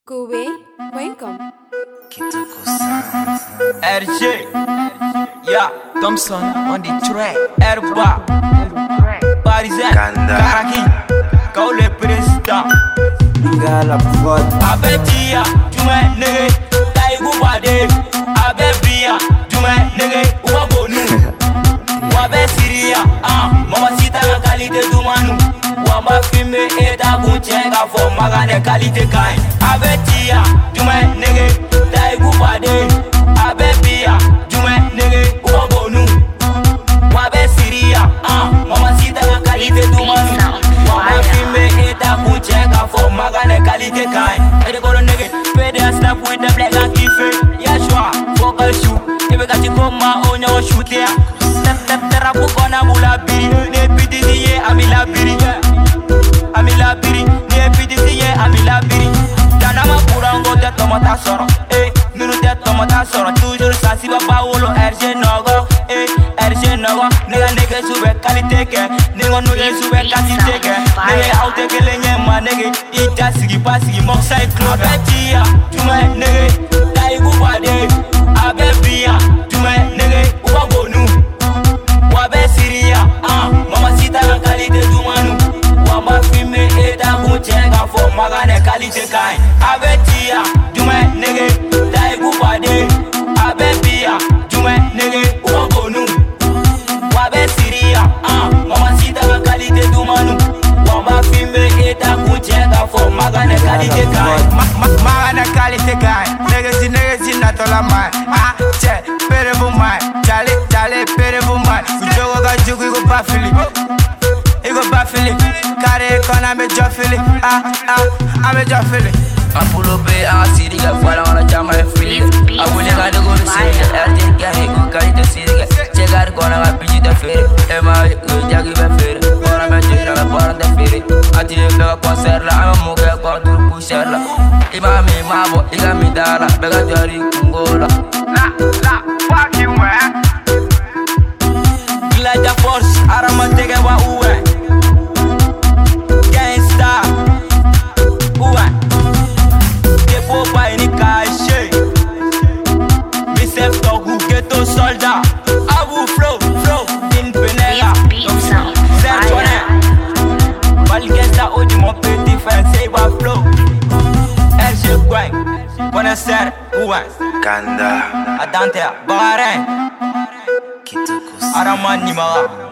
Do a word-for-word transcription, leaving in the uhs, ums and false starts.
Kobe point com. R J, yeah, Thompson on the track, Erba, Parisien, Karaki, Kaule Président, Gala Prod, Abetia, Jume Nege, Taigu Bade, Abebia, Jume Nege, Wabonu, Wabe Syria, ah, Mama Sita la qualité du manu, Wamba Fime et Abouchenga for Magane qualité Kai, Abetia, Jume Nege, Taigu Bade, Abebia, Jume Nege, Wabonu, Wabe Syria, ah, Mama Sita la qualité du manu, Wamba Fime et Abouchenga for Magane qualité Kai, et de Golo Nege, P D A snap with the black and kiffé, Yashua, Focal shoe, Ebekati Koma, Onyo shoot ya. Terapu kona mula biri, ne piti siye amila biri, amila biri, ne piti siye amila biri. Danama kurango te tomata soro, eh, minu te tomata soro. Toujours sensible ba wolo R J nogo, eh, R J nogo. Nega nege sube qualité ke, nego nuge sube quantité ke. Nege aute ke lenye ma nege, ita sigi pa sigi moksa e club. Abetia, tume nege, taigu bade, abebia, tume nege, uwagonu. Wabe Syria, ah, Mama Sita la qualité du manu. Wamba Fime et Abouchenga for Magane qualité Kai. Abetia, Jume Nege, Taigu Bade, Abebia, Jume Nege, Wabonu. Wabe Syria, ah, Mama Sita la qualité du manu. Wamba Fime et Abouchenga for Magane qualité Kai. Magane qualité Kai, Negezi Negezi Natola Mai, ah, che, pere bu mai, Jale, jale, pere bu mai. Jogo ga jugu igo bafili, igo bafili, kare kona me jofili, ah, ah, ame jofili. Apulo pe a siriga fuera wana chama e fili. Abule ga de go siriga, R J ga he go kali de siriga. Chegar kona ga piji de fere, e ma go jagi be fere. Kona me jira me para de fere. Ati e be concert la, ame mo ga ko tur pusher la. Ima mi mabo, iga mi dala, be ga jari kungola. La, la, fuck you man. Glada force, aramantege wa uwe. Gangsta, uwe. Depo pa ini caché. Misef togu ghetto soldat. Abu flow, flow, in penela. Sertone. Valgesta oji mon petit frère, c'est wa flow. R J Gway, connaisseur, uwe. Kanda, Adante, Bahrain. Araman Nimara.